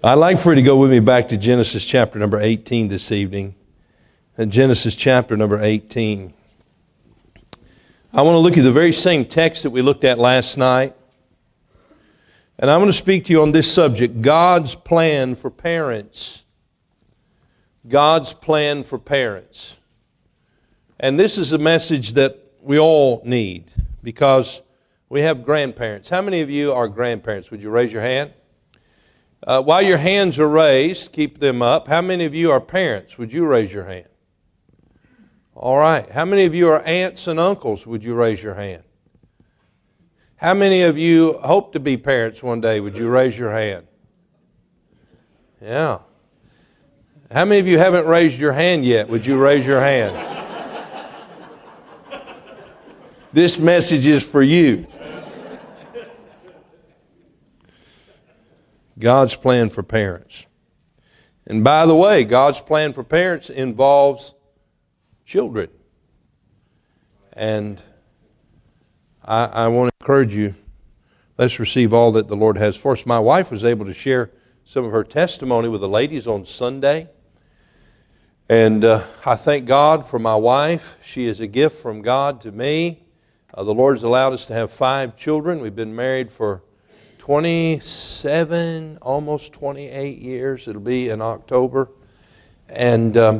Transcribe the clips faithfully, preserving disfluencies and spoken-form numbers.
I'd like for you to go with me back to Genesis chapter number eighteen this evening. In Genesis chapter number eighteen. I want to look at the very same text that we looked at last night. And I want to speak to you on this subject, God's plan for parents. God's plan for parents. And this is a message that we all need because we have grandparents. How many of you are grandparents? Would you raise your hand? Uh, while your hands are raised, keep them up. How many of you are parents? Would you raise your hand? All right. How many of you are aunts and uncles? Would you raise your hand? How many of you hope to be parents one day? Would you raise your hand? Yeah. How many of you haven't raised your hand yet? Would you raise your hand? This message is for you. God's plan for parents. And by the way, God's plan for parents involves children. And I, I want to encourage you, let's receive all that the Lord has for us. My wife was able to share some of her testimony with the ladies on Sunday. And uh, I thank God for my wife. She is a gift from God to me. Uh, the Lord's allowed us to have five children. We've been married for twenty-seven, almost twenty-eight years. It'll be in October. And um,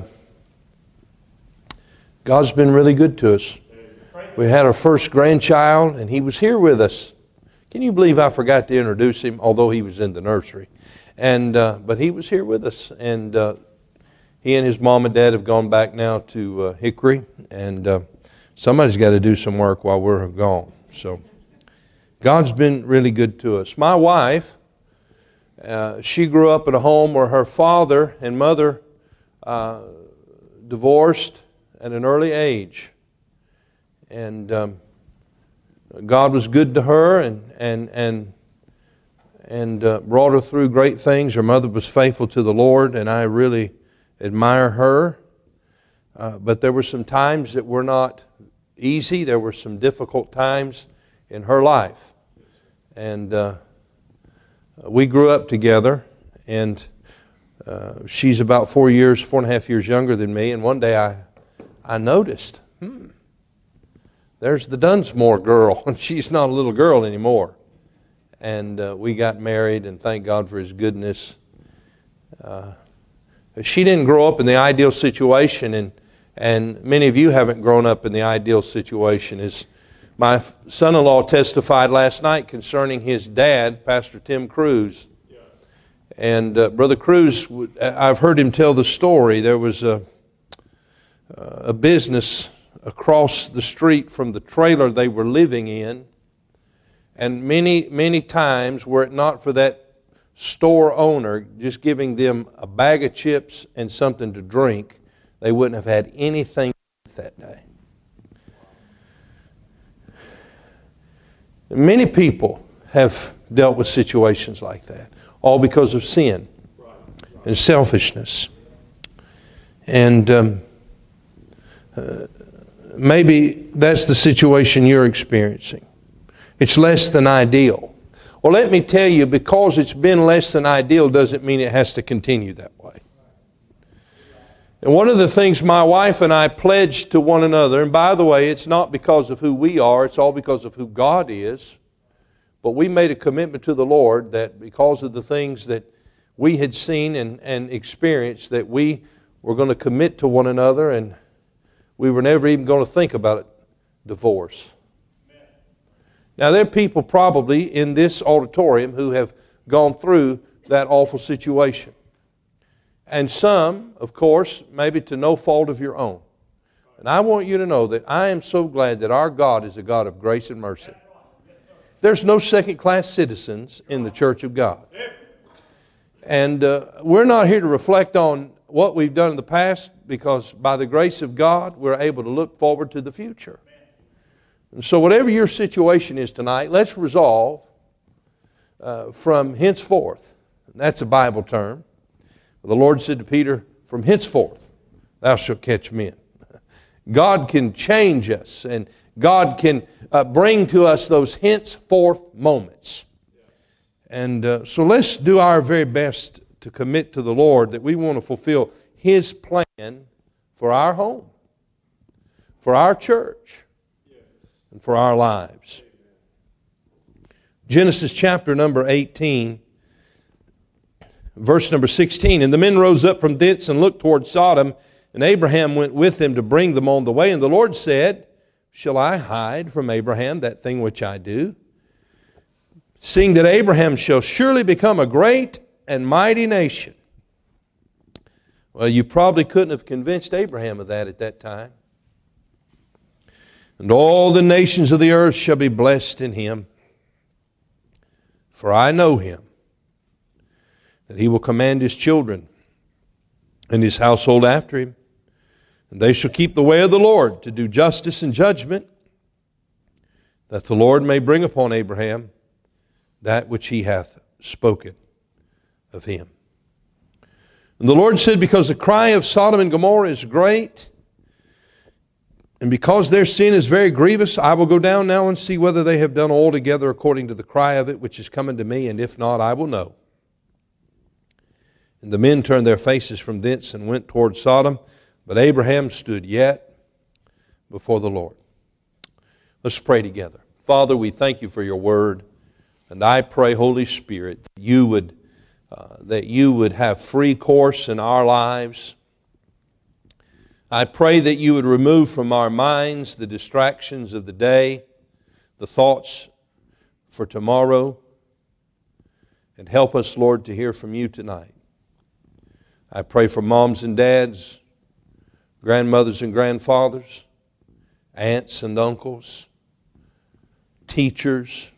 God's been really good to us. We had our first grandchild, and he was here with us. Can you believe I forgot to introduce him, although he was in the nursery? And uh, but he was here with us. And uh, he and his mom and dad have gone back now to uh, Hickory. And uh, somebody's got to do some work while we're gone. So God's been really good to us. My wife, uh, she grew up in a home where her father and mother uh, divorced at an early age. And um, God was good to her and and and and uh, brought her through great things. Her mother was faithful to the Lord, and I really admire her. Uh, but there were some times that were not easy. There were some difficult times in her life. And uh, we grew up together, and uh, she's about four years, four and a half years younger than me. And one day I, I noticed, hmm, there's the Dunsmore girl, and she's not a little girl anymore. And uh, we got married, and thank God for His goodness. Uh, she didn't grow up in the ideal situation, and and many of you haven't grown up in the ideal situation. As my son-in-law testified last night concerning his dad, Pastor Tim Cruz. Yes. And uh, Brother Cruz, I've heard him tell the story. There was a, a business across the street from the trailer they were living in. And many, many times, were it not for that store owner just giving them a bag of chips and something to drink, they wouldn't have had anything that day. Many people have dealt with situations like that, all because of sin and selfishness. And um, uh, maybe that's the situation you're experiencing. It's less than ideal. Well, let me tell you, because it's been less than ideal doesn't mean it has to continue that way. And one of the things my wife and I pledged to one another, and by the way, it's not because of who we are, it's all because of who God is. But we made a commitment to the Lord that because of the things that we had seen and, and experienced, that we were going to commit to one another, and we were never even going to think about it, divorce. Amen. Now, there are people probably in this auditorium who have gone through that awful situation. And some, of course, maybe to no fault of your own. And I want you to know that I am so glad that our God is a God of grace and mercy. There's no second-class citizens in the church of God. And uh, we're not here to reflect on what we've done in the past, because by the grace of God, we're able to look forward to the future. And so whatever your situation is tonight, let's resolve uh, from henceforth. And that's a Bible term. The Lord said to Peter, from henceforth thou shalt catch men. God can change us, and God can uh, bring to us those henceforth moments. And uh, so let's do our very best to commit to the Lord, that we want to fulfill His plan for our home, for our church, and for our lives. Genesis chapter number eighteen, verse number sixteen. And the men rose up from thence and looked toward Sodom, and Abraham went with them to bring them on the way. And the Lord said, shall I hide from Abraham that thing which I do? Seeing that Abraham shall surely become a great and mighty nation. Well, you probably couldn't have convinced Abraham of that at that time. And all the nations of the earth shall be blessed in him. For I know him, that he will command his children and his household after him. And they shall keep the way of the Lord to do justice and judgment, that the Lord may bring upon Abraham that which he hath spoken of him. And the Lord said, because the cry of Sodom and Gomorrah is great, and because their sin is very grievous, I will go down now and see whether they have done altogether according to the cry of it which is coming to me, and if not, I will know. And the men turned their faces from thence and went toward Sodom, but Abraham stood yet before the Lord. Let's pray together. Father, we thank you for your word, and I pray, Holy Spirit, that you would, uh, that you would have free course in our lives. I pray that you would remove from our minds the distractions of the day, the thoughts for tomorrow, and help us, Lord, to hear from you tonight. I pray for moms and dads, grandmothers and grandfathers, aunts and uncles, teachers.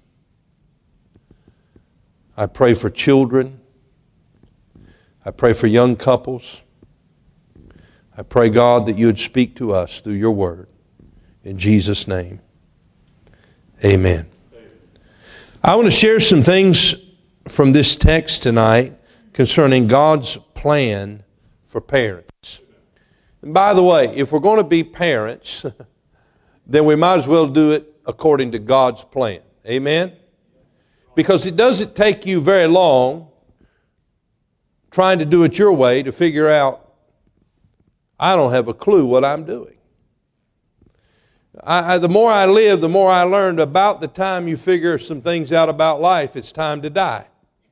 I pray for children. I pray for young couples. I pray, God, that you would speak to us through your word. In Jesus' name, amen. I want to share some things from this text tonight concerning God's plan for parents. And by the way, if we're going to be parents, then we might as well do it according to God's plan. Amen? Because it doesn't take you very long trying to do it your way to figure out, I don't have a clue what I'm doing. I, I, the more I live, the more I learned about the time you figure some things out about life, it's time to die.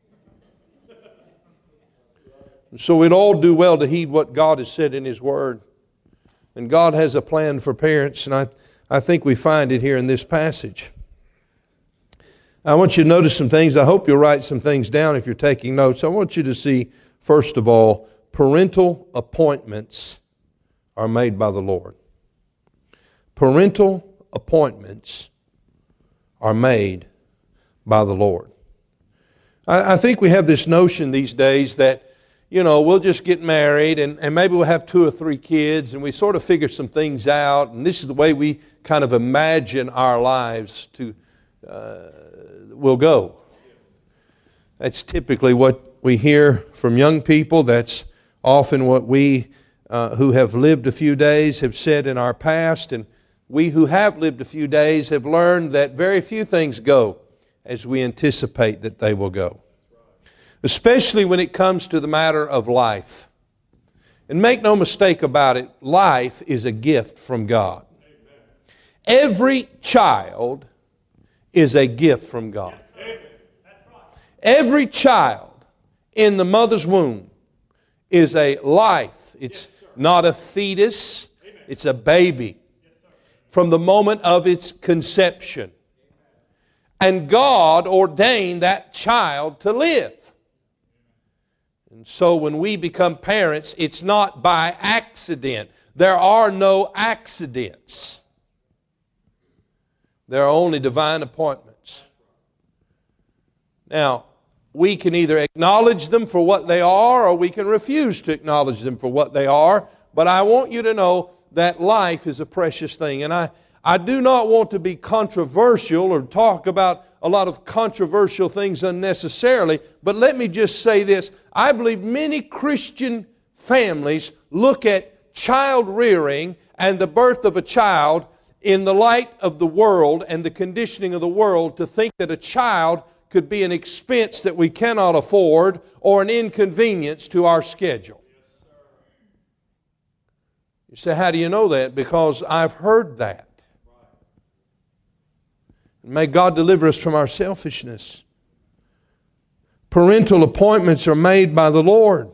So we'd all do well to heed what God has said in His Word. And God has a plan for parents, and I, I think we find it here in this passage. I want you to notice some things. I hope you'll write some things down if you're taking notes. I want you to see, first of all, parental appointments are made by the Lord. Parental appointments are made by the Lord. I, I think we have this notion these days that, you know, we'll just get married and, and maybe we'll have two or three kids and we sort of figure some things out, and this is the way we kind of imagine our lives to uh, will go. That's typically what we hear from young people. That's often what we uh, who have lived a few days have said in our past, and we who have lived a few days have learned that very few things go as we anticipate that they will go. Especially when it comes to the matter of life. And make no mistake about it, life is a gift from God. Every child is a gift from God. Every child in the mother's womb is a life. It's not a fetus, it's a baby from the moment of its conception. And God ordained that child to live. And so when we become parents, it's not by accident. There are no accidents. There are only divine appointments. Now, we can either acknowledge them for what they are, or we can refuse to acknowledge them for what they are. But I want you to know that life is a precious thing. And I, I do not want to be controversial or talk about a lot of controversial things unnecessarily, but let me just say this. I believe many Christian families look at child rearing and the birth of a child in the light of the world and the conditioning of the world to think that a child could be an expense that we cannot afford or an inconvenience to our schedule. You say, how do you know that? Because I've heard that. May God deliver us from our selfishness. Parental appointments are made by the Lord.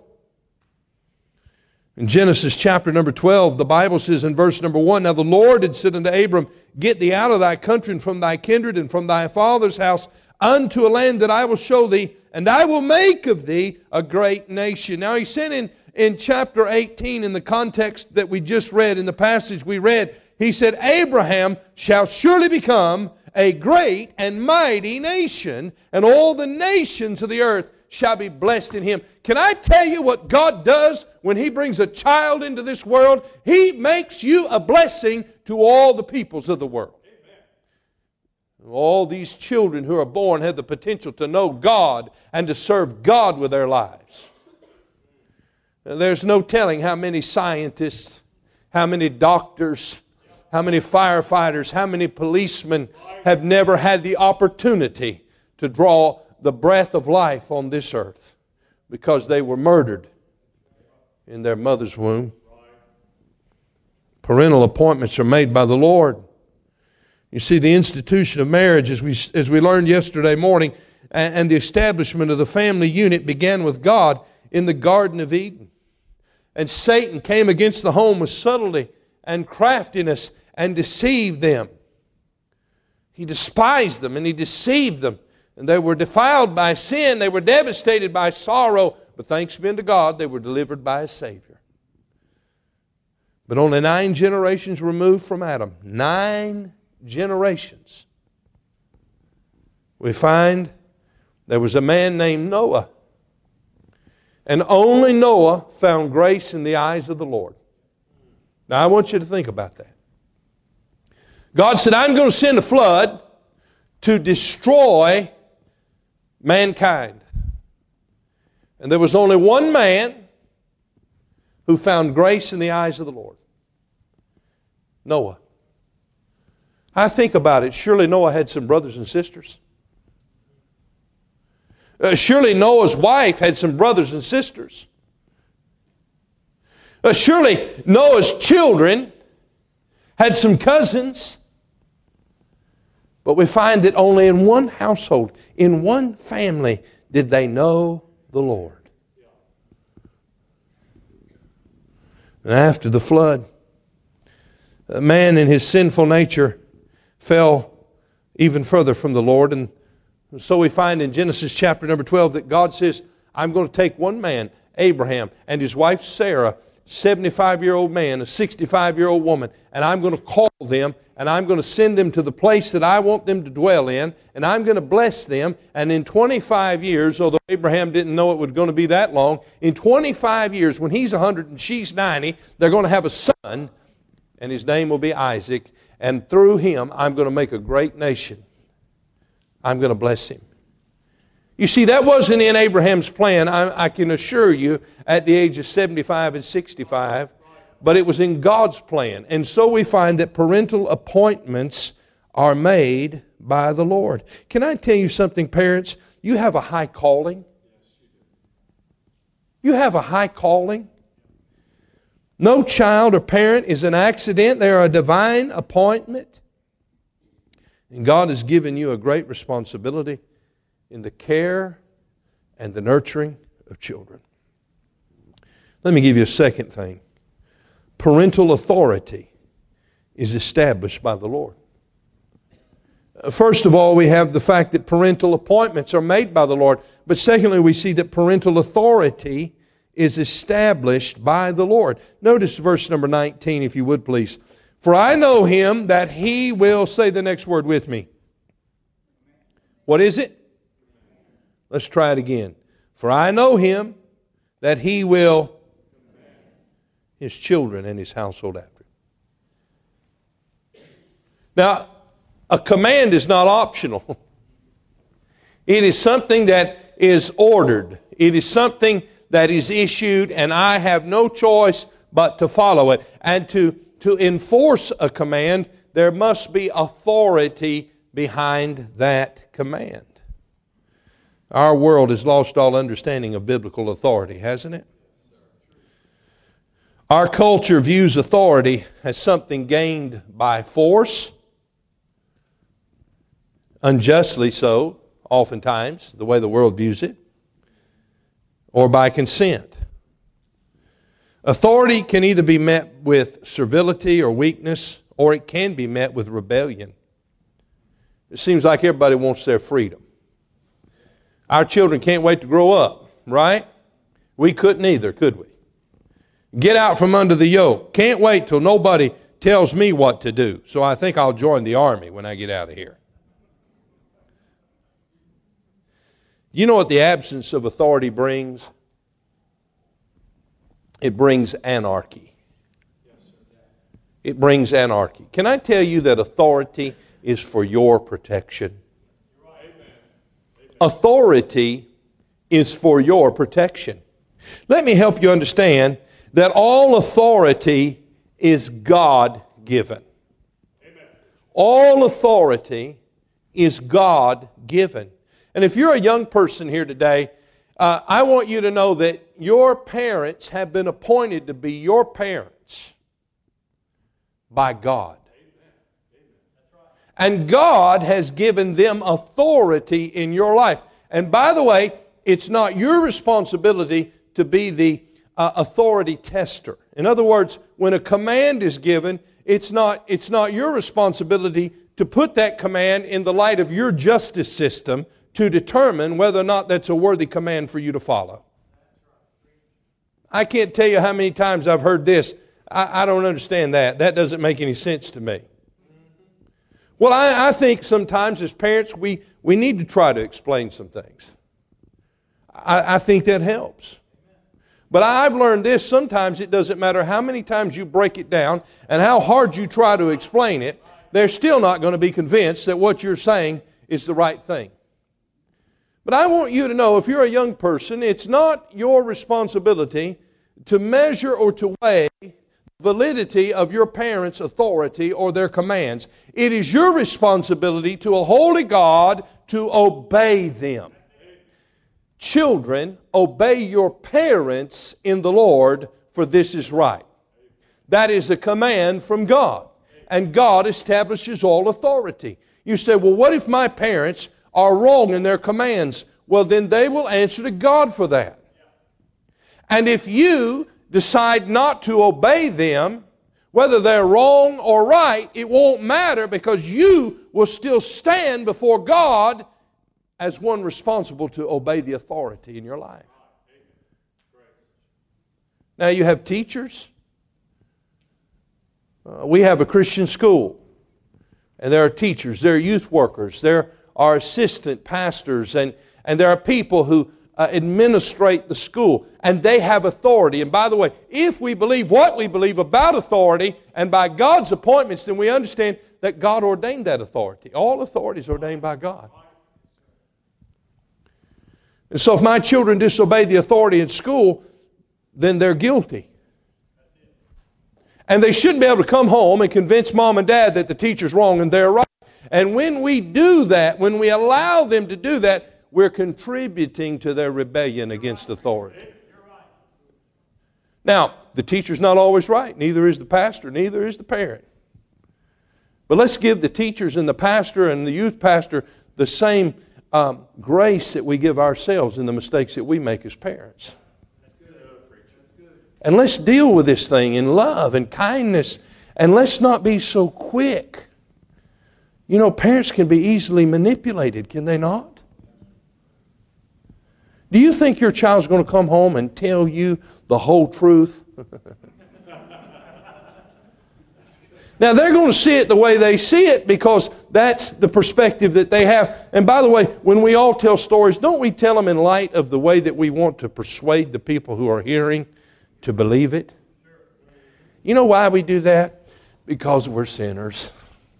In Genesis chapter number twelve, the Bible says in verse number one, Now the Lord had said unto Abram, Get thee out of thy country and from thy kindred and from thy father's house unto a land that I will show thee, and I will make of thee a great nation. Now he said in, in chapter eighteen, in the context that we just read, in the passage we read, he said, Abraham shall surely become a great and mighty nation, and all the nations of the earth shall be blessed in him. Can I tell you what God does when He brings a child into this world? He makes you a blessing to all the peoples of the world. Amen. All these children who are born have the potential to know God and to serve God with their lives. Now, there's no telling how many scientists, how many doctors, how many firefighters, how many policemen have never had the opportunity to draw the breath of life on this earth because they were murdered in their mother's womb. Parental appointments are made by the Lord. You see, the institution of marriage, as we, as we learned yesterday morning, and, and the establishment of the family unit began with God in the Garden of Eden. And Satan came against the home with subtlety and craftiness and deceived them. He despised them and he deceived them. And they were defiled by sin. They were devastated by sorrow. But thanks be unto God, they were delivered by a Savior. But only nine generations removed from Adam, nine generations, we find there was a man named Noah. And only Noah found grace in the eyes of the Lord. Now I want you to think about that. God said, I'm going to send a flood to destroy mankind. And there was only one man who found grace in the eyes of the Lord. Noah. I think about it. Surely Noah had some brothers and sisters. Uh, surely Noah's wife had some brothers and sisters. Uh, surely Noah's children had some cousins. But we find that only in one household, in one family, did they know the Lord. And after the flood, a man in his sinful nature fell even further from the Lord. And so we find in Genesis chapter number twelve that God says, I'm going to take one man, Abraham, and his wife Sarah, seventy-five-year-old man, a sixty-five-year-old woman, and I'm going to call them, and I'm going to send them to the place that I want them to dwell in, and I'm going to bless them, and in twenty-five years, although Abraham didn't know it was going to be that long, in twenty-five years, when he's one hundred and she's ninety, they're going to have a son, and his name will be Isaac, and through him, I'm going to make a great nation. I'm going to bless him. You see, that wasn't in Abraham's plan, I, I can assure you, at the age of seventy-five and sixty-five, but it was in God's plan. And so we find that parental appointments are made by the Lord. Can I tell you something, parents? You have a high calling. You have a high calling. No child or parent is an accident. They are a divine appointment. And God has given you a great responsibility in the care and the nurturing of children. Let me give you a second thing. Parental authority is established by the Lord. First of all, we have the fact that parental appointments are made by the Lord. But secondly, we see that parental authority is established by the Lord. Notice verse number nineteen, if you would please. For I know him that he will, say the next word with me. What is it? Let's try it again. For I know him that he will, his children and his household after him. Now, a command is not optional. It is something that is ordered. It is something that is issued, and I have no choice but to follow it. And to, to enforce a command, there must be authority behind that command. Our world has lost all understanding of biblical authority, hasn't it? Our culture views authority as something gained by force, unjustly so, oftentimes, the way the world views it, or by consent. Authority can either be met with servility or weakness, or it can be met with rebellion. It seems like everybody wants their freedom. Our children can't wait to grow up, right? We couldn't either, could we? Get out from under the yoke. Can't wait till nobody tells me what to do. So I think I'll join the army when I get out of here. You know what the absence of authority brings? It brings anarchy. It brings anarchy. Can I tell you that authority is for your protection? Authority is for your protection. Let me help you understand that all authority is God-given. All authority is God-given. And if you're a young person here today, uh, I want you to know that your parents have been appointed to be your parents by God. And God has given them authority in your life. And by the way, it's not your responsibility to be the uh, authority tester. In other words, when a command is given, it's not, it's not your responsibility to put that command in the light of your justice system to determine whether or not that's a worthy command for you to follow. I can't tell you how many times I've heard this. I, I don't understand that. That doesn't make any sense to me. Well, I, I think sometimes as parents we, we need to try to explain some things. I, I think that helps. But I've learned this, sometimes it doesn't matter how many times you break it down and how hard you try to explain it, they're still not going to be convinced that what you're saying is the right thing. But I want you to know, if you're a young person, it's not your responsibility to measure or to weigh the validity of your parents' authority or their commands. It is your responsibility to a holy God to obey them. Children, obey your parents in the Lord, for this is right. That is a command from God. And God establishes all authority. You say, well, what if my parents are wrong in their commands? Well, then they will answer to God for that. And if you decide not to obey them, whether they're wrong or right, it won't matter, because you will still stand before God as one responsible to obey the authority in your life. Now you have teachers. Uh, we have a Christian school. And there are teachers, there are youth workers, there are assistant pastors, and, and there are people who uh, administrate the school. And they have authority. And by the way, if we believe what we believe about authority and by God's appointments, then we understand that God ordained that authority. All authority is ordained by God. And so if my children disobey the authority in school, then they're guilty. And they shouldn't be able to come home and convince mom and dad that the teacher's wrong and they're right. And when we do that, when we allow them to do that, we're contributing to their rebellion against authority. Now, the teacher's not always right. Neither is the pastor. Neither is the parent. But let's give the teachers and the pastor and the youth pastor the same um, grace that we give ourselves in the mistakes that we make as parents. And let's deal with this thing in love and kindness. And let's not be so quick. You know, parents can be easily manipulated, can they not? Do you think your child's going to come home and tell you the whole truth? Now, they're going to see it the way they see it because that's the perspective that they have. And by the way, when we all tell stories, don't we tell them in light of the way that we want to persuade the people who are hearing to believe it? You know why we do that? Because we're sinners.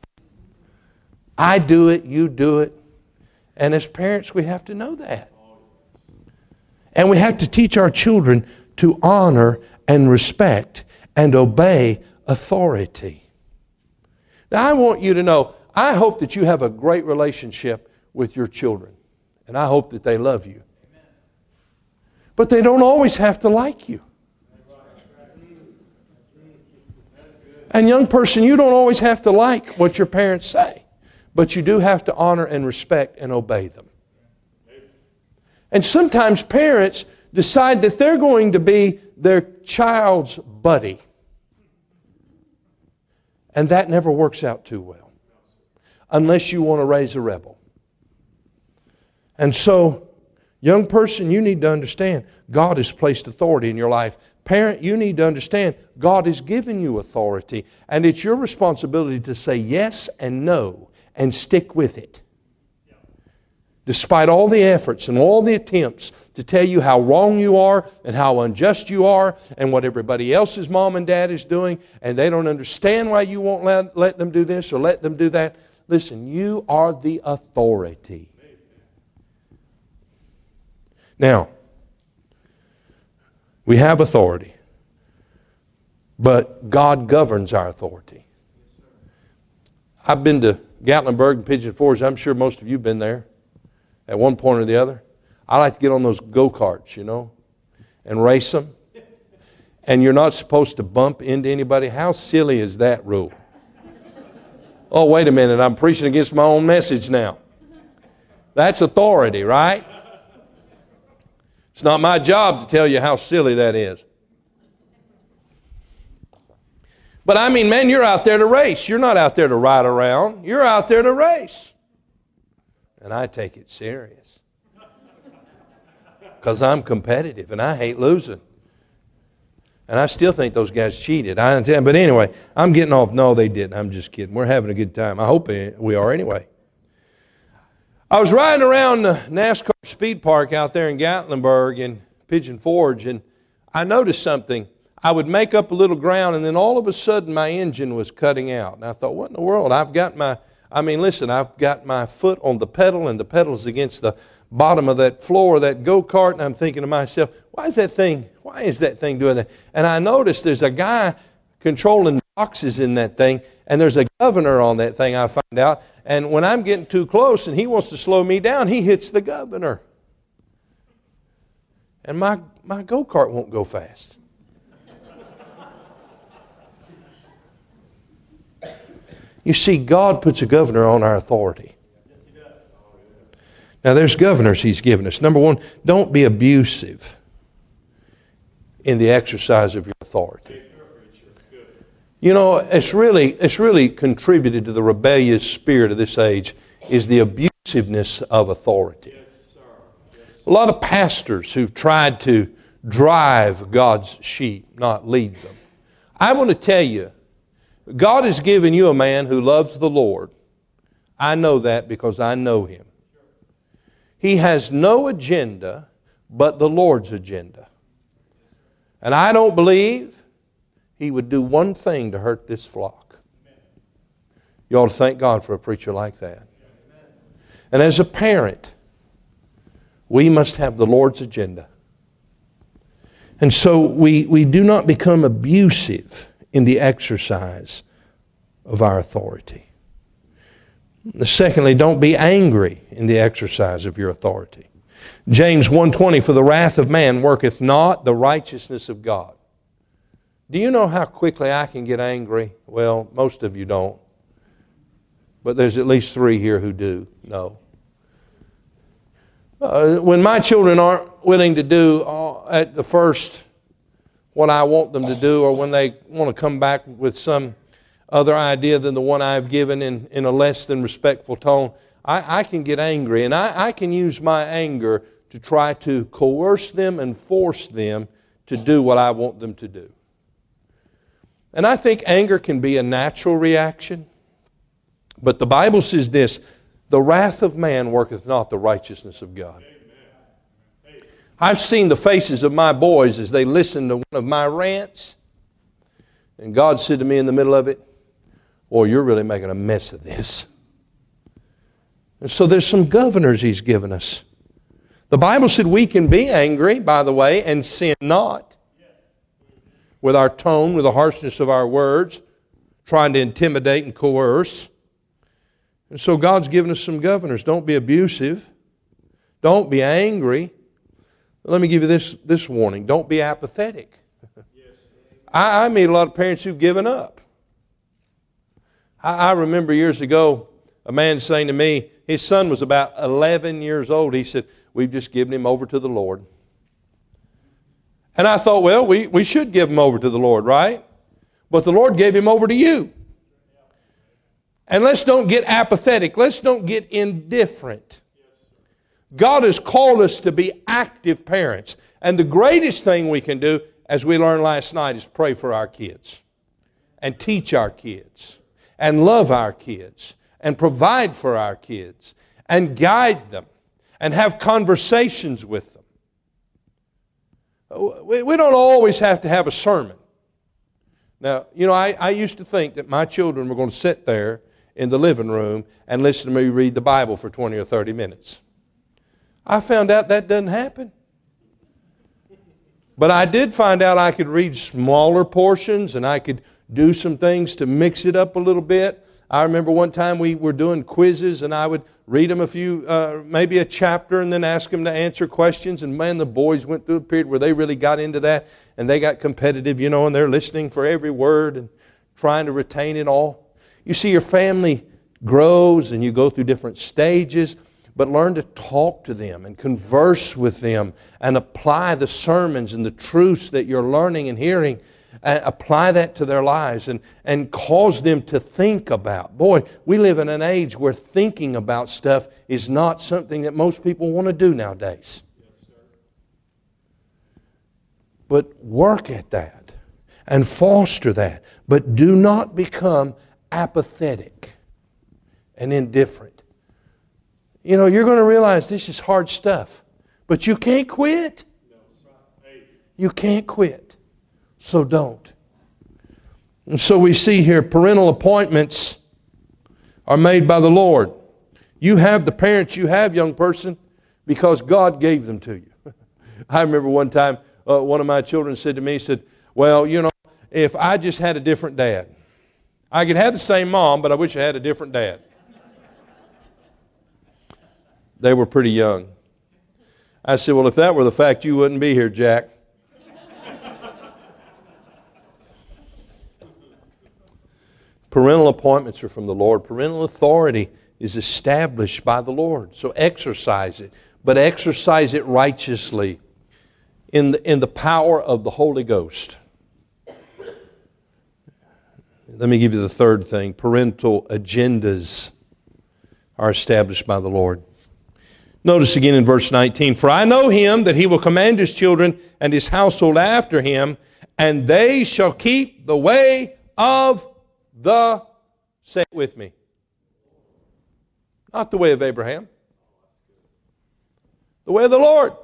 I do it, you do it. And as parents, we have to know that. And we have to teach our children to honor and respect and obey authority. Now, I want you to know, I hope that you have a great relationship with your children. And I hope that they love you. But they don't always have to like you. And young person, you don't always have to like what your parents say. But you do have to honor and respect and obey them. And sometimes parents decide that they're going to be their child's buddy. And that never works out too well. Unless you want to raise a rebel. And so, young person, you need to understand God has placed authority in your life. Parent, you need to understand God has given you authority. And it's your responsibility to say yes and no and stick with it. Despite all the efforts and all the attempts to tell you how wrong you are and how unjust you are and what everybody else's mom and dad is doing, and they don't understand why you won't let, let them do this or let them do that. Listen, you are the authority. Now, we have authority, but God governs our authority. I've been to Gatlinburg and Pigeon Forge. I'm sure most of you have been there at one point or the other. I like to get on those go-karts, you know, and race them. And you're not supposed to bump into anybody. How silly is that rule? Oh, wait a minute, I'm preaching against my own message now. That's authority, right? It's not my job to tell you how silly that is. But I mean, man, you're out there to race. You're not out there to ride around. You're out there to race. And I take it serious. Because I'm competitive and I hate losing. And I still think those guys cheated. I understand. But anyway, I'm getting off. No, they didn't. I'm just kidding. We're having a good time. I hope we are anyway. I was riding around the NASCAR Speed Park out there in Gatlinburg and Pigeon Forge, and I noticed something. I would make up a little ground, and then all of a sudden my engine was cutting out. And I thought, what in the world? I've got my, I mean, listen, I've got my foot on the pedal, and the pedal's against the bottom of that floor of that go-kart, and I'm thinking to myself, why is that thing, why is that thing doing that? And I noticed there's a guy controlling boxes in that thing, and there's a governor on that thing, I find out. And when I'm getting too close and he wants to slow me down, he hits the governor. And my, my go-kart won't go fast. You see, God puts a governor on our authority. Now, there's governors He's given us. Number one, don't be abusive in the exercise of your authority. You know, it's really, it's really contributed to the rebellious spirit of this age is the abusiveness of authority. Yes, sir. Yes, sir. A lot of pastors who've tried to drive God's sheep, not lead them. I want to tell you, God has given you a man who loves the Lord. I know that because I know him. He has no agenda but the Lord's agenda. And I don't believe he would do one thing to hurt this flock. You ought to thank God for a preacher like that. And as a parent, we must have the Lord's agenda. And so we, we do not become abusive in the exercise of our authority. Secondly, don't be angry in the exercise of your authority. James one twenty, for the wrath of man worketh not the righteousness of God. Do you know how quickly I can get angry? Well, most of you don't. But there's at least three here who do know. Uh, when my children aren't willing to do uh, at the first what I want them to do, or when they want to come back with some other idea than the one I've given in, in a less than respectful tone, I, I can get angry. And I, I can use my anger to try to coerce them and force them to do what I want them to do. And I think anger can be a natural reaction. But the Bible says this, the wrath of man worketh not the righteousness of God. I've seen the faces of my boys as they listen to one of my rants. And God said to me in the middle of it, "Boy, you're really making a mess of this." And so there's some governors He's given us. The Bible said we can be angry, by the way, and sin not. With our tone, with the harshness of our words, trying to intimidate and coerce. And so God's given us some governors. Don't be abusive. Don't be angry. Let me give you this, this warning. Don't be apathetic. I, I meet a lot of parents who've given up. I, I remember years ago a man saying to me, his son was about eleven years old. He said, we've just given him over to the Lord. And I thought, well, we, we should give him over to the Lord, right? But the Lord gave him over to you. And let's don't get apathetic. Let's don't get indifferent. God has called us to be active parents. And the greatest thing we can do, as we learned last night, is pray for our kids. And teach our kids. And love our kids. And provide for our kids. And guide them. And have conversations with them. We, we don't always have to have a sermon. Now, you know, I, I used to think that my children were going to sit there in the living room and listen to me read the Bible for twenty or thirty minutes. I found out that doesn't happen. But I did find out I could read smaller portions and I could do some things to mix it up a little bit. I remember one time we were doing quizzes and I would read them a few, uh, maybe a chapter and then ask them to answer questions. And man, the boys went through a period where they really got into that and they got competitive, you know, and they're listening for every word and trying to retain it all. You see, your family grows and you go through different stages, but learn to talk to them and converse with them and apply the sermons and the truths that you're learning and hearing. And apply that to their lives and, and cause them to think about. Boy, we live in an age where thinking about stuff is not something that most people want to do nowadays. Yes, sir. But work at that and foster that. But do not become apathetic and indifferent. You know, you're going to realize this is hard stuff, but you can't quit. No, hey. You can't quit. So don't. And so we see here parental appointments are made by the Lord. You have the parents you have, young person, because God gave them to you. I remember one time uh, one of my children said to me, he said, well, you know, if I just had a different dad. I could have the same mom, but I wish I had a different dad. They were pretty young. I said, well, if that were the fact, you wouldn't be here, Jack. Parental appointments are from the Lord. Parental authority is established by the Lord. So exercise it. But exercise it righteously in the, in the power of the Holy Ghost. Let me give you the third thing. Parental agendas are established by the Lord. Notice again in verse nineteen, for I know him that he will command his children and his household after him, and they shall keep the way of the, say it with me, not the way of Abraham, the way of the Lord.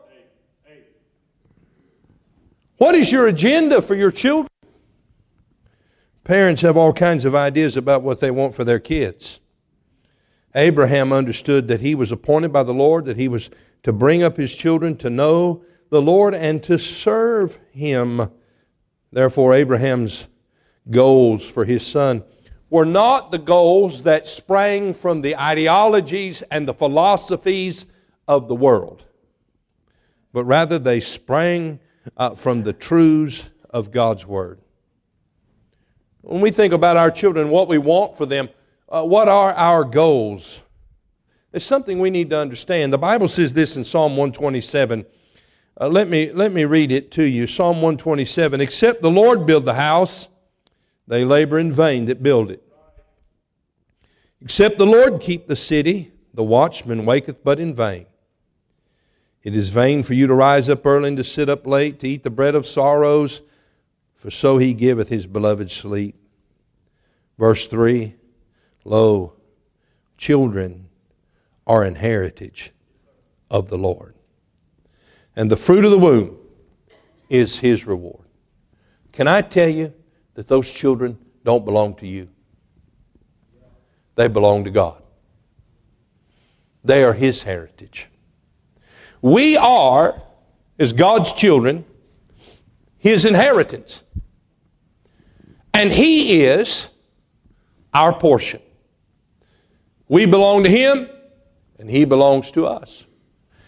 What is your agenda for your children? Parents have all kinds of ideas about what they want for their kids. Abraham understood that he was appointed by the Lord, that he was to bring up his children to know the Lord and to serve him. Therefore, Abraham's goals for his son were not the goals that sprang from the ideologies and the philosophies of the world, but rather they sprang uh, from the truths of God's Word. When we think about our children, what we want for them, uh, what are our goals? It's something we need to understand. The Bible says this in Psalm one twenty-seven. Uh, let me, let me read it to you. Psalm one twenty-seven. Except the Lord build the house, they labor in vain that build it. Except the Lord keep the city, the watchman waketh but in vain. It is vain for you to rise up early and to sit up late, to eat the bread of sorrows, for so he giveth his beloved sleep. Verse three, lo, children are an heritage of the Lord, and the fruit of the womb is his reward. Can I tell you that those children don't belong to you? They belong to God. They are his heritage. We are, as God's children, his inheritance. And he is our portion. We belong to him, and he belongs to us.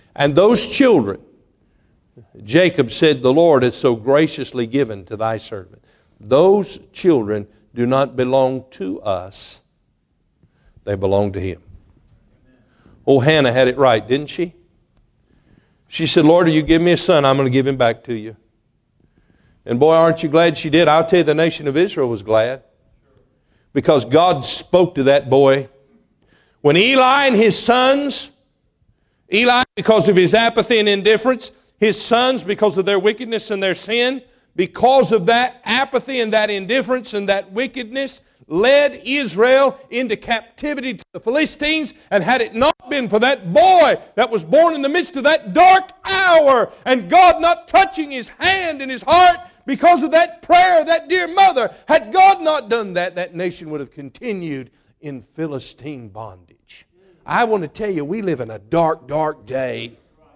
And those children, Jacob said, the Lord has so graciously given to thy servant. Those children do not belong to us. They belong to him. Oh, Hannah had it right, didn't she? She said, Lord, if you give me a son, I'm going to give him back to you. And boy, aren't you glad she did? I'll tell you, the nation of Israel was glad. Because God spoke to that boy. When Eli and his sons, Eli because of his apathy and indifference, his sons because of their wickedness and their sin, because of that apathy and that indifference and that wickedness, led Israel into captivity to the Philistines. And had it not been for that boy that was born in the midst of that dark hour, and God not touching his hand and his heart because of that prayer of that dear mother, had God not done that, that nation would have continued in Philistine bondage. I want to tell you, we live in a dark, dark day.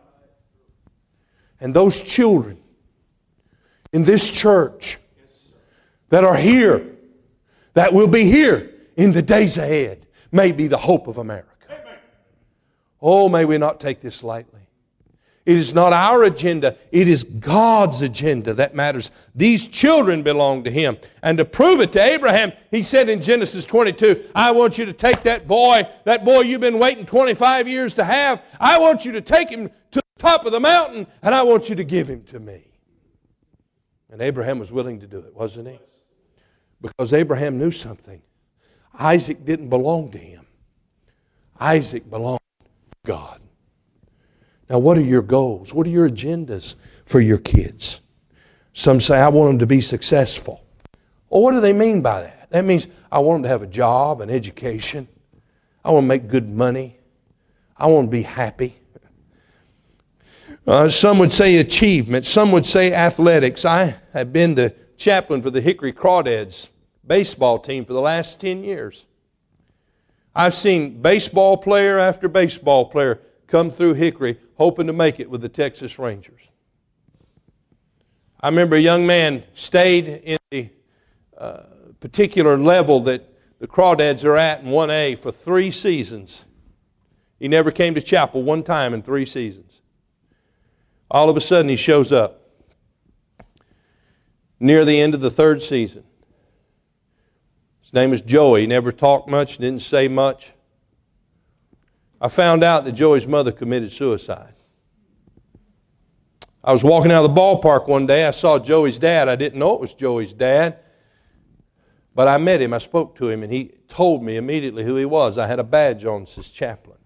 And those children in this church that are here, that will be here in the days ahead, may be the hope of America. Oh, may we not take this lightly. It is not our agenda. It is God's agenda that matters. These children belong to Him. And to prove it to Abraham, He said in Genesis twenty-two, I want you to take that boy, that boy you've been waiting twenty-five years to have, I want you to take him to the top of the mountain, and I want you to give him to me. And Abraham was willing to do it, wasn't he? Because Abraham knew something. Isaac didn't belong to him. Isaac belonged to God. Now, what are your goals? What are your agendas for your kids? Some say, I want them to be successful. Well, what do they mean by that? That means I want them to have a job, an education. I want to make good money. I want to be happy. Uh, some would say achievement. Some would say athletics. I have been the chaplain for the Hickory Crawdads baseball team for the last ten years. I've seen baseball player after baseball player come through Hickory hoping to make it with the Texas Rangers. I remember a young man stayed in the uh, particular level that the Crawdads are at in one A for three seasons. He never came to chapel one time in three seasons. All of a sudden he shows up near the end of the third season. His name is Joey. He never talked much, didn't say much. I found out that Joey's mother committed suicide. I was walking out of the ballpark one day. I saw Joey's dad. I didn't know it was Joey's dad. But I met him. I spoke to him, and he told me immediately who he was. I had a badge on that says chaplain.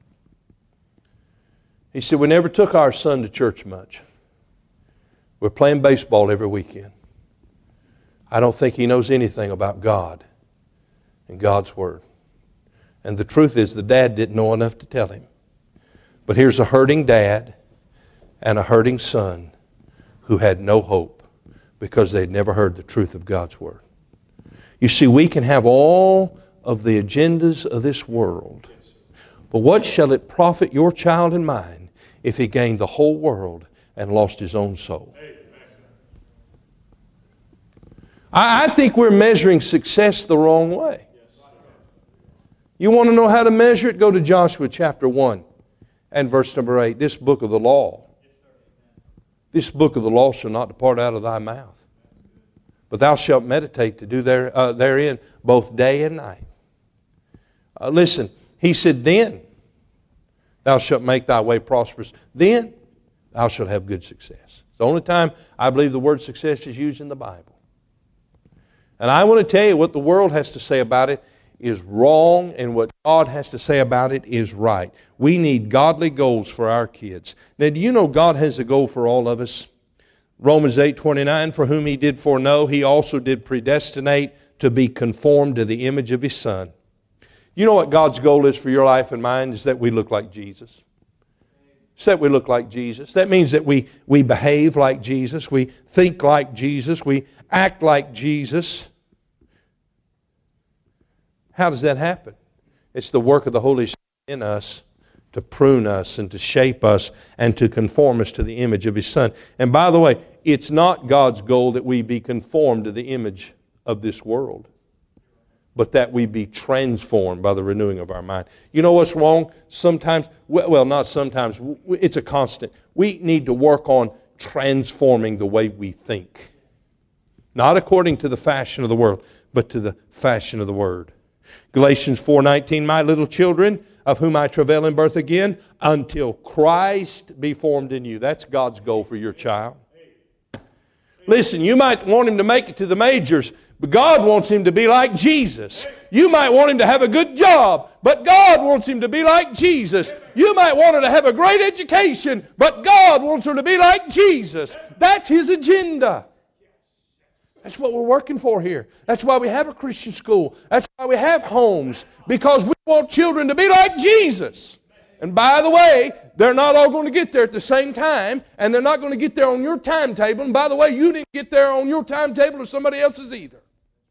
He said, we never took our son to church much. We're playing baseball every weekend. I don't think he knows anything about God and God's Word. And the truth is, the dad didn't know enough to tell him. But here's a hurting dad and a hurting son who had no hope because they'd never heard the truth of God's Word. You see, we can have all of the agendas of this world, but what shall it profit your child and mine if he gained the whole world and lost his own soul? I, I think we're measuring success the wrong way. You want to know how to measure it? Go to Joshua chapter one and verse number eight. This book of the law. This book of the law shall not depart out of thy mouth, but thou shalt meditate to do there, uh, therein both day and night. Uh, listen, he said, then thou shalt make thy way prosperous. Then thou shalt have good success. It's the only time I believe the word success is used in the Bible. And I want to tell you what the world has to say about it is wrong, and what God has to say about it is right. We need godly goals for our kids. Now, do you know God has a goal for all of us? Romans eight twenty-nine, for whom He did foreknow, He also did predestinate to be conformed to the image of His Son. You know what God's goal is for your life and mine? Is that we look like Jesus. It's that we look like Jesus. That means that we, we behave like Jesus. We think like Jesus. We act like Jesus. How does that happen? It's the work of the Holy Spirit in us to prune us and to shape us and to conform us to the image of His Son. And by the way, it's not God's goal that we be conformed to the image of this world, but that we be transformed by the renewing of our mind. You know what's wrong? Sometimes, well, not sometimes, it's a constant. We need to work on transforming the way we think. Not according to the fashion of the world, but to the fashion of the Word. Galatians four nineteen, my little children, of whom I travail in birth again, until Christ be formed in you. That's God's goal for your child. Listen, you might want him to make it to the majors, but God wants him to be like Jesus. You might want him to have a good job, but God wants him to be like Jesus. You might want her to have a great education, but God wants her to be like Jesus. That's His agenda. That's what we're working for here. That's why we have a Christian school. That's why we have homes, because we want children to be like Jesus. And by the way, they're not all going to get there at the same time, and they're not going to get there on your timetable. And by the way, you didn't get there on your timetable or somebody else's either.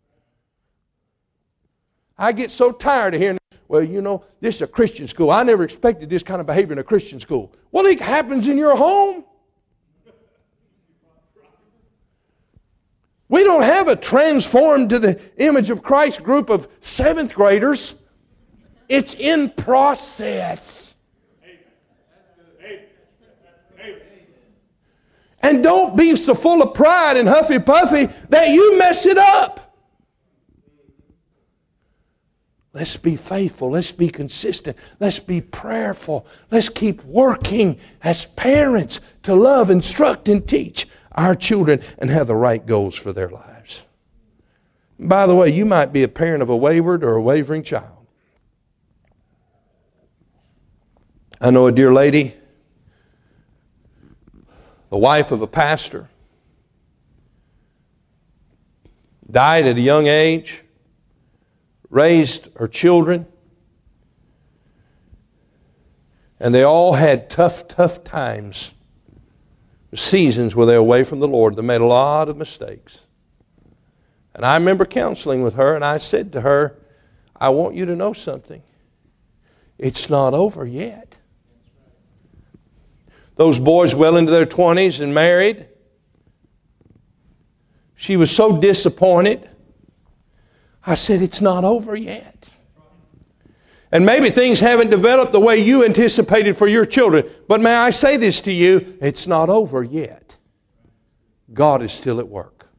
I get so tired of hearing, well, you know, this is a Christian school. I never expected this kind of behavior in a Christian school. Well, it happens in your home. We don't have a transformed to the image of Christ group of seventh graders. It's in process. And don't be so full of pride and huffy-puffy that you mess it up. Let's be faithful. Let's be consistent. Let's be prayerful. Let's keep working as parents to love, instruct, and teach our children and have the right goals for their lives. By the way, you might be a parent of a wayward or a wavering child. I know a dear lady, the wife of a pastor, died at a young age, raised her children, and they all had tough, tough times, seasons where they were away from the Lord. They made a lot of mistakes. And I remember counseling with her, and I said to her, I want you to know something. It's not over yet. Those boys well into their twenties and married. She was so disappointed. I said, it's not over yet. And maybe things haven't developed the way you anticipated for your children. But may I say this to you, it's not over yet. God is still at work.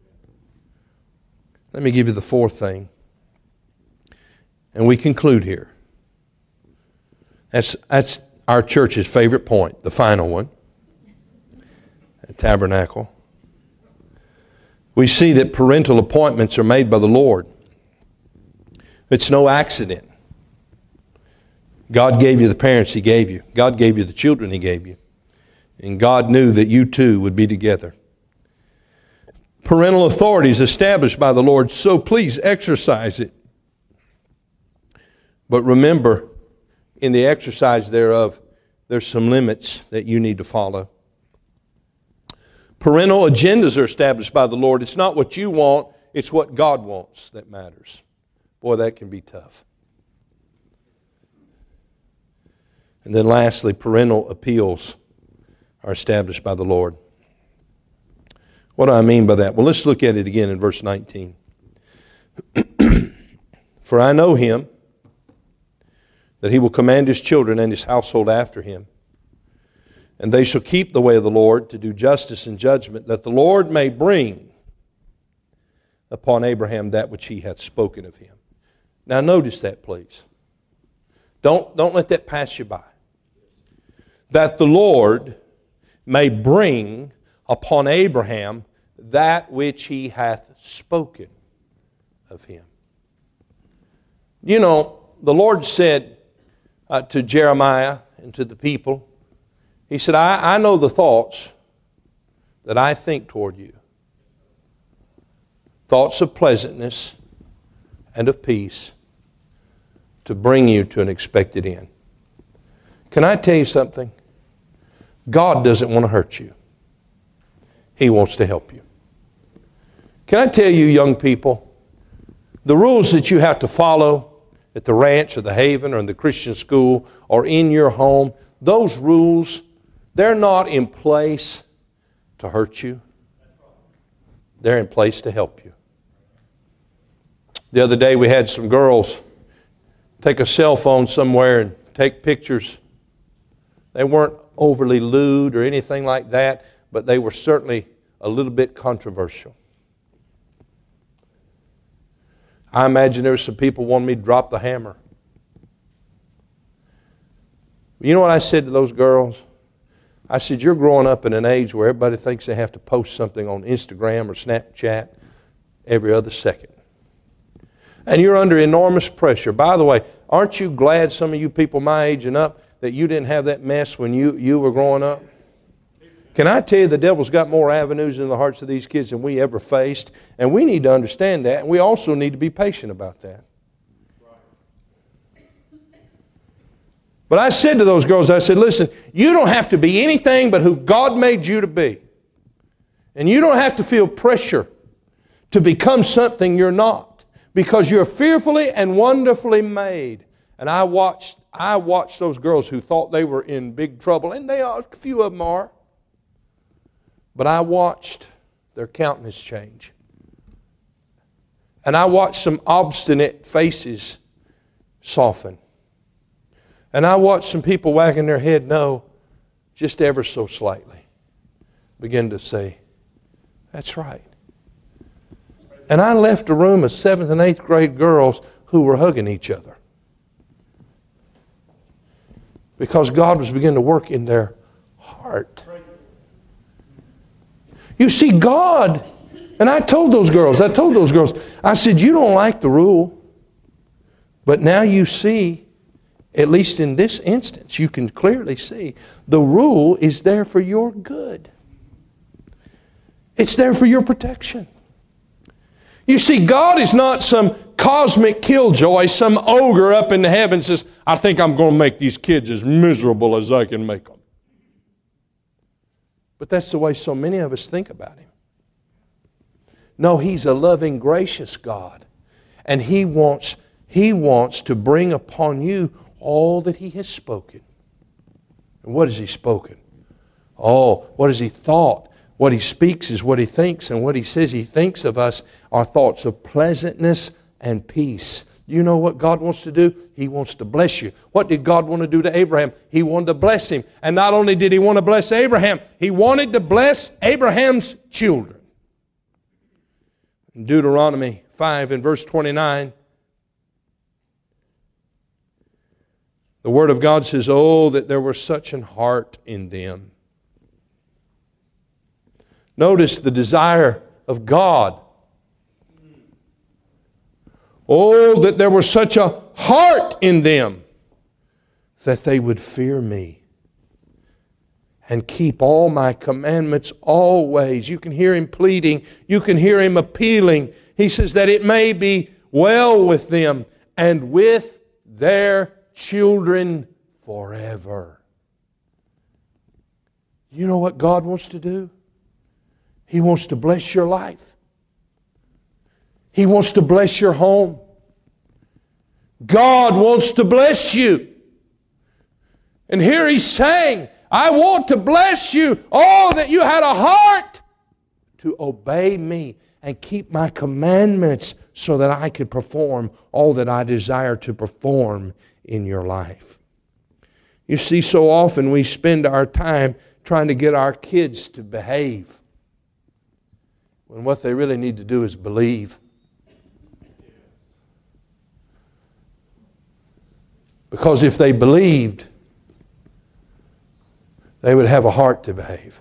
Let me give you the fourth thing. And we conclude here. That's, that's our church's favorite point, the final one, at Tabernacle. We see that parental appointments are made by the Lord. It's no accident. God gave you the parents He gave you. God gave you the children He gave you. And God knew that you two would be together. Parental authority is established by the Lord, so please exercise it. But remember, in the exercise thereof, there's some limits that you need to follow. Parental agendas are established by the Lord. It's not what you want, it's what God wants that matters. Boy, that can be tough. And then lastly, parental appeals are established by the Lord. What do I mean by that? Well, let's look at it again in verse nineteen. For I know him, that he will command his children and his household after him. And they shall keep the way of the Lord to do justice and judgment, that the Lord may bring upon Abraham that which he hath spoken of him. Now notice that, please. Don't, don't let that pass you by. That the Lord may bring upon Abraham that which he hath spoken of him. You know, the Lord said uh, to Jeremiah and to the people, He said, I, I know the thoughts that I think toward you. Thoughts of pleasantness and of peace to bring you to an expected end. Can I tell you something? God doesn't want to hurt you. He wants to help you. Can I tell you, young people, the rules that you have to follow at the ranch or the Haven or in the Christian school or in your home, those rules, they're not in place to hurt you. They're in place to help you. The other day we had some girls take a cell phone somewhere and take pictures. They weren't overly lewd or anything like that, but they were certainly a little bit controversial. I imagine there were some people wanting me to drop the hammer. You know what I said to those girls? I said, you're growing up in an age where everybody thinks they have to post something on Instagram or Snapchat every other second. And you're under enormous pressure. By the way, aren't you glad, some of you people my age and up, that you didn't have that mess when you, you were growing up? Can I tell you, the devil's got more avenues in the hearts of these kids than we ever faced, and we need to understand that, and we also need to be patient about that. But I said to those girls, I said, listen, you don't have to be anything but who God made you to be. And you don't have to feel pressure to become something you're not, because you're fearfully and wonderfully made. And I watched, I watched those girls who thought they were in big trouble, and they are, a few of them are. But I watched their countenance change. And I watched some obstinate faces soften. And I watched some people wagging their head no, just ever so slightly, begin to say, that's right. And I left a room of seventh and eighth grade girls who were hugging each other, because God was beginning to work in their heart. You see, God, and I told those girls, I told those girls, I said, you don't like the rule, but now you see, at least in this instance, you can clearly see the rule is there for your good. It's there for your protection. You see, God is not some cosmic killjoy, some ogre up in the heavens says, I think I'm going to make these kids as miserable as I can make them. But that's the way so many of us think about Him. No, He's a loving, gracious God. And He wants, He wants to bring upon you all that He has spoken. And what has He spoken? Oh, what has He thought? What He speaks is what He thinks, and what He says He thinks of us are thoughts of pleasantness and peace. You know what God wants to do? He wants to bless you. What did God want to do to Abraham? He wanted to bless him. And not only did He want to bless Abraham, He wanted to bless Abraham's children. In Deuteronomy five and verse twenty-nine, the Word of God says, oh, that there was such an heart in them. Notice the desire of God. Oh, that there was such a heart in them that they would fear Me and keep all My commandments always. You can hear Him pleading. You can hear Him appealing. He says that it may be well with them and with their children forever. You know what God wants to do? He wants to bless your life. He wants to bless your home. God wants to bless you. And here He's saying, I want to bless you. Oh, that you had a heart to obey Me and keep My commandments so that I could perform all that I desire to perform in your life. You see, so often we spend our time trying to get our kids to behave, when what they really need to do is believe. Because if they believed, they would have a heart to behave.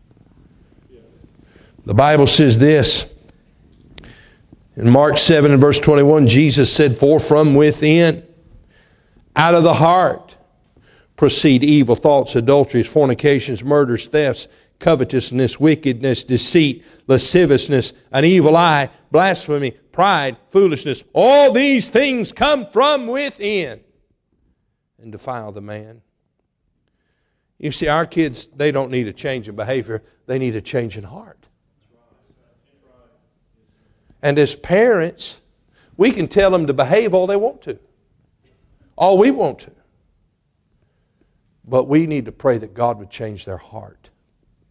The Bible says this. In Mark seven and verse twenty-one, Jesus said, for from within, out of the heart, proceed evil thoughts, adulteries, fornications, murders, thefts, covetousness, wickedness, deceit, lasciviousness, an evil eye, blasphemy, pride, foolishness. All these things come from within and defile the man. You see, our kids, they don't need a change in behavior. They need a change in heart. And as parents, we can tell them to behave all they want to. All we want to. But we need to pray that God would change their heart.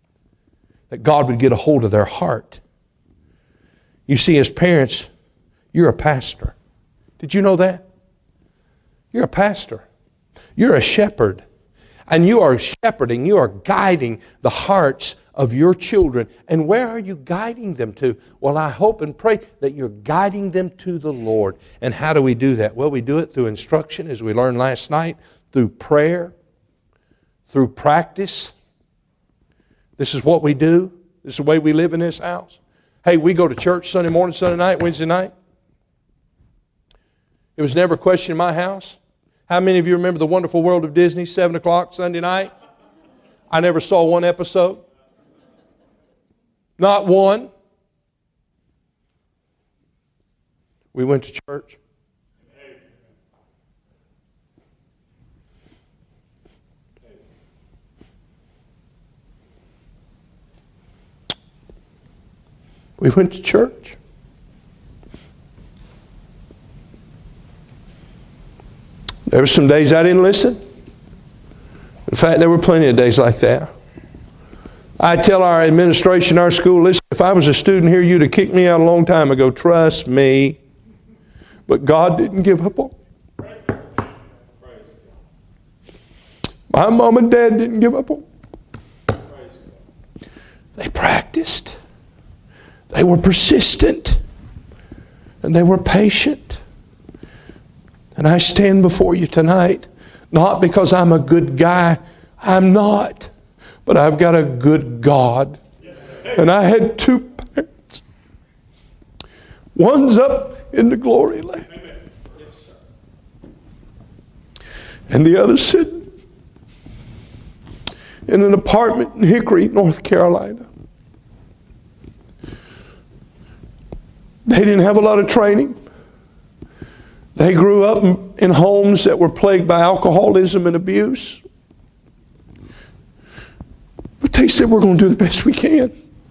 That God would get a hold of their heart. You see, as parents, You're a pastor. Did you know that? You're a pastor. You're a shepherd. And you are shepherding, you are guiding the hearts of your children. And where are you guiding them to? Well, I hope and pray that you're guiding them to the Lord. And how do we do that? Well, we do it through instruction, as we learned last night, through prayer, through practice. This is what we do. This is the way we live in this house. Hey, we go to church Sunday morning, Sunday night, Wednesday night. It was never a question in my house. How many of you remember The Wonderful World of Disney, seven o'clock Sunday night? I never saw one episode. Not one. We went to church. We went to church. There were some days I didn't listen. In fact, there were plenty of days like that. I tell our administration, our school, listen, if I was a student here, you'd have kicked me out a long time ago. Trust me. But God didn't give up on me. My mom and dad didn't give up on me. They practiced. They were persistent. And they were patient. And I stand before you tonight, not because I'm a good guy. I'm not. But I've got a good God. And I had two parents. One's up in the glory land. And the other's sitting in an apartment in Hickory, North Carolina. They didn't have a lot of training. They grew up in homes that were plagued by alcoholism and abuse. But they said, we're going to do the best we can.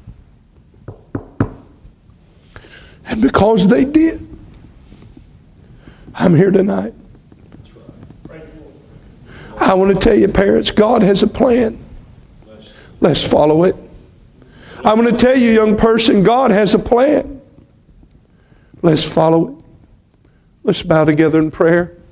And because they did, I'm here tonight. I want to tell you, parents, God has a plan. Let's follow it. I want to tell you, young person, God has a plan. Let's follow it. Let's bow together in prayer.